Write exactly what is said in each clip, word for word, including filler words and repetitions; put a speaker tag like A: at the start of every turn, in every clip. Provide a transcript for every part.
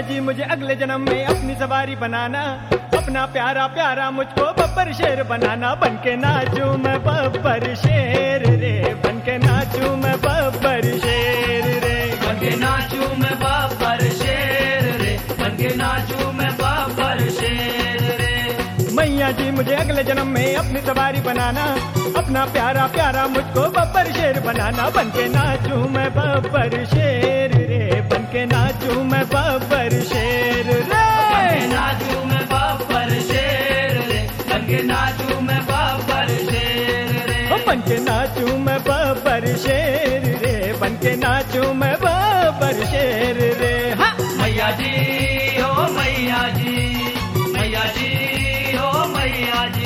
A: जी मुझे अगले जन्म में अपनी सवारी बनाना, अपना प्यारा प्यारा मुझको बब्बर शेर बनाना। बनके नाचूं मैं बब्बर शेर रे, बनके नाचूं मैं बब्बर शेर रे,
B: बनके नाचूं मैं बब्बर शेर रे, बनके नाचूं मैं बब्बर शेर रे।
A: मैया जी मुझे अगले जन्म में अपनी सवारी बनाना, अपना प्यारा प्यारा मुझको बब्बर शेर बनाना। बनके नाचूं मैं बब्बर शेर रे, बनके नाचूं मैं बब्बर शेर रे,
B: बनके नाचूं मैं बब्बर शेर रे, बनके नाचूं मैं बब्बर शेर रे।
A: ओ बनके नाचूं मैं बब्बर शेर रे, बनके नाचूं मैं बब्बर शेर रे। हाँ
B: मैया जी ओ मैया जी, मैया जी ओ मैया जी।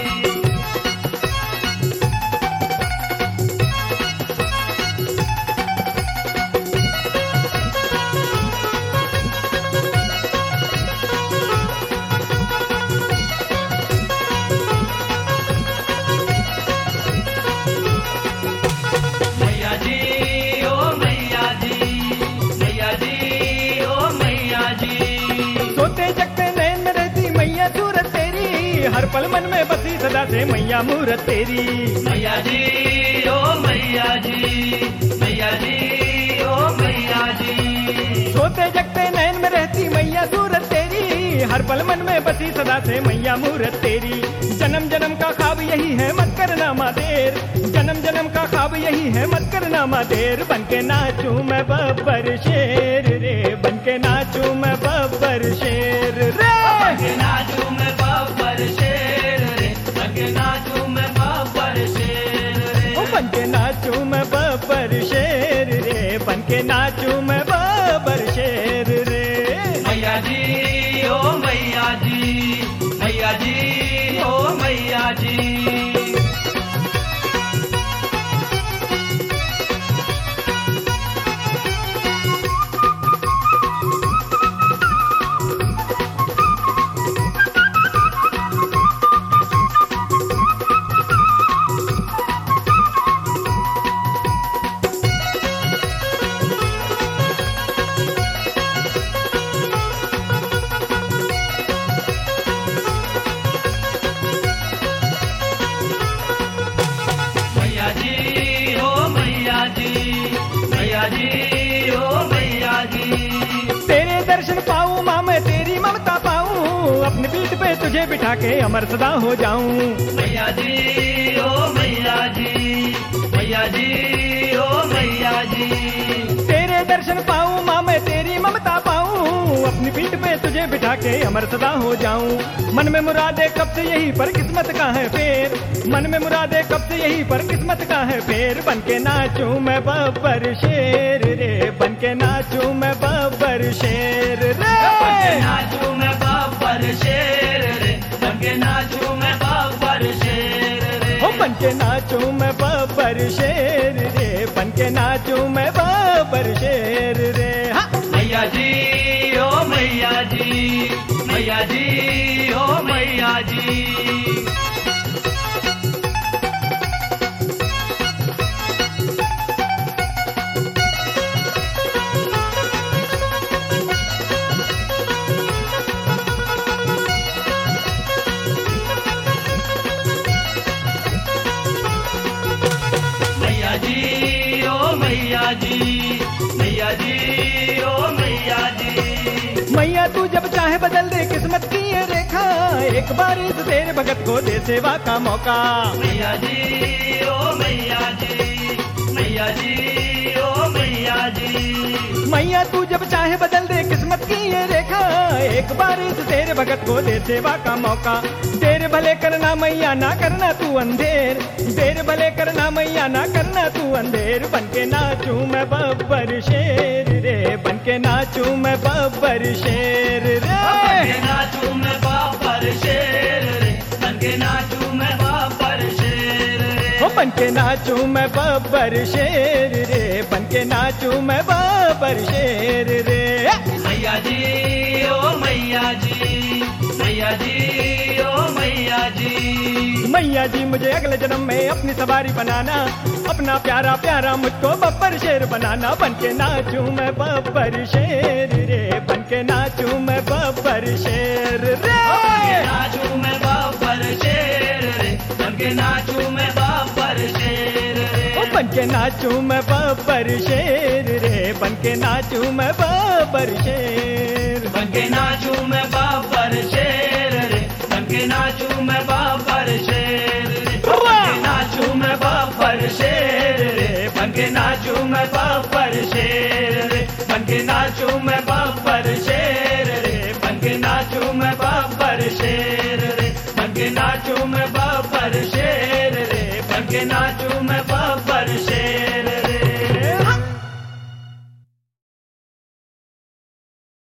B: मैया जी ओ मैया जी, मैया जी ओ मैया जी।
A: सोते जगते नैन में रहती मैया सूरत तेरी, हर पल मन में बसी सदा से मैया मूरत तेरी।
B: मैया जी ओ मैया जी, मैया जी ओ मैया जी।
A: सोते जगते नैन में रहती मैया सूरत तेरी, हर पल मन में बसी सदा से मैया मूरत तेरी। जन्म जन्म का ख्वाब यही है मत करना माँ देर, जन्म जन्म का ख्वाब यही है मत करना माँ देर। बनके नाचूं मैं बब्बर शेर रे, बनके नाचूं मैं बब्बर शेर रे,
B: बनके नाचूं मैं बब्बर शेर रे, बनके नाचूं मैं बब्बर शेर रे।
A: ओ बनके नाचूं मैं बब्बर शेर रे, बनके नाचूं मैं बब्बर शेर रे।
B: मैया जी ओ मैया जी, मैया जी ओ मैया जी। मैया जी ओ मैया जी, मैया जी ओ मैया जी।
A: तेरे दर्शन पाऊं माँ मैं तेरी ममता पाऊं, अपनी पीठ पे तुझे बिठा के अमर सदा हो जाऊं।
B: मैया जी ओ मैया जी, मैया जी ओ मैया जी।
A: तेरे दर्शन पाऊं माँ मैं तेरी ममता पाऊं, अपनी पीठ पे तुझे बिठा के अमर सदा हो जाऊं। मन में मुरादे कब से यही पर किस्मत का है फेर, मन में मुरादे कब से यही पर किस्मत का है फेर। बनके नाचूं मैं बब्बर शेर रे, बनके नाचूं मैं बब्बर शेर रे,
B: बनके नाचूं मैं बब्बर शेर रे, बनके नाचूं मैं बब्बर शेर रे।
A: ओ बनके नाचूं मैं बब्बर शेर रे, बनके नाचूं मैं बब्बर शेर रे। हाँ
B: मैया जी ओ मैया जी, मैया जी ओ मैया जी। मैया जी ओ मैया जी, मैया जी ओ मैया जी।
A: मैया तू जब चाहे बदल दे किस्मत की ये रेखा, एक बार इस तेरे भगत को दे सेवा का मौका।
B: मैया जी ओ मैया जी, मैया जी ओ मैया जी।
A: मैया तू जब चाहे बदल दे किस्मत की ये रेखा, एक बार इस तेरे भगत को दे सेवा का मौका। तेरे भले करना मैया ना करना तू अंधेर, तेरे भले करना मैया ना करना तू अंधेर। बनके नाचूं मैं बब्बर शेर रे, बनके नाचूं मैं बब्बर शेर रे,
B: बनके नाचूं मैं बब्बर शेर रे, बनके नाचूं मैं बब्बर शेर रे।
A: ओ बनके नाचूं मैं बब्बर शेर रे, बनके नाचूं मैं बब्बर शेर रे।
B: मैया जी ओ मैया जी, मैया जी ओ मैया जी।
A: मैया जी मुझे अगले जन्म में अपनी सवारी बनाना, अपना प्यारा प्यारा मुझको बब्बर शेर बनाना। बनके नाचूं मैं बब्बर शेर रे, बनके के नाचूं मैं बब्बर शेर रे।
B: बनके नाचूं मैं बब्बर शेर रे, बनके नाचूं मैं बब्बर शेर रे।
A: ओ बनके नाचूं मैं बब्बर शेर रे, बनके नाचूं मैं बब्बर शेर।
B: बनके नाचूं मैं बब्बर शेर रे, बनके नाचूं मैं बब्बर शेर रे। बनके नाचूं मैं बब्बर शेर रे, बनके नाचूं मैं बब्बर शेर रे। बनके नाचूं मैं बब्बर शेर रे, बनके नाचूं मैं बब्बर शेर रे। बनके नाचूं मैं बब्बर शेर रे, बनके नाचूं मैं बब्बर